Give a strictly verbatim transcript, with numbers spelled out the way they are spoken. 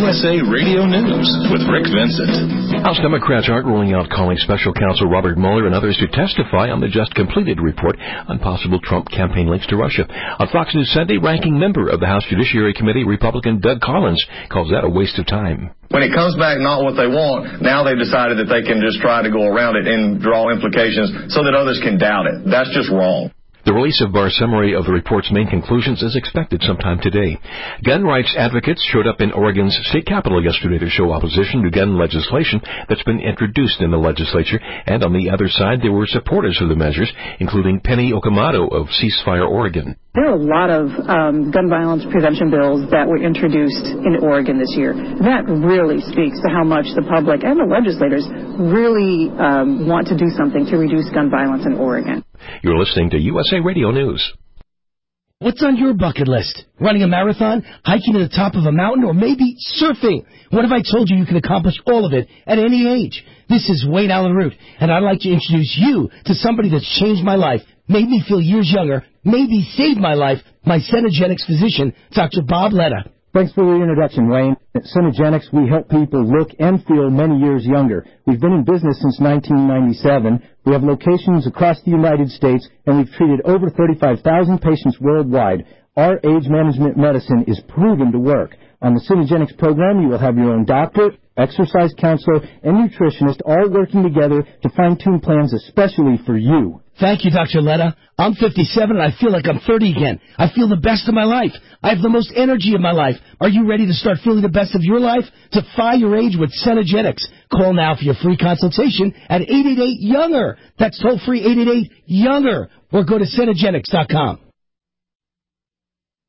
S A Radio News with Rick Vincent. House Democrats aren't ruling out calling Special Counsel Robert Mueller and others to testify on the just-completed report on possible Trump campaign links to Russia. On Fox News Sunday, ranking member of the House Judiciary Committee, Republican Doug Collins, calls that a waste of time. When it comes back not what they want, now they've decided that they can just try to go around it and draw implications so that others can doubt it. That's just wrong. The release of Barr's summary of the report's main conclusions is expected sometime today. Gun rights advocates showed up in Oregon's state capitol yesterday to show opposition to gun legislation that's been introduced in the legislature, and on the other side there were supporters of the measures, including Penny Okamoto of Ceasefire Oregon. There are a lot of um, gun violence prevention bills that were introduced in Oregon this year. That really speaks to how much the public and the legislators really um, want to do something to reduce gun violence in Oregon. You're listening to U S A Radio News. What's on your bucket list? Running a marathon, hiking to the top of a mountain, or maybe surfing? What if I told you you can accomplish all of it at any age? This is Wayne Allen Root, and I'd like to introduce you to somebody that's changed my life, made me feel years younger, maybe saved my life, my Cenegenics physician, Doctor Bob Letta. Thanks for the introduction, Wayne. At Cenegenics, we help people look and feel many years younger. We've been in business since nineteen ninety-seven. We have locations across the United States, and we've treated over thirty-five thousand patients worldwide. Our age management medicine is proven to work. On the Cenegenics program, you will have your own doctor, exercise counselor, and nutritionist all working together to fine-tune plans especially for you. Thank you, Doctor Letta. I'm fifty-seven and I feel like I'm thirty again. I feel the best of my life. I have the most energy of my life. Are you ready to start feeling the best of your life? Defy your age with Cenegenics. Call now for your free consultation at eight eight eight, younger. That's toll-free eight eight eight, younger. Or go to Cenegenics dot com.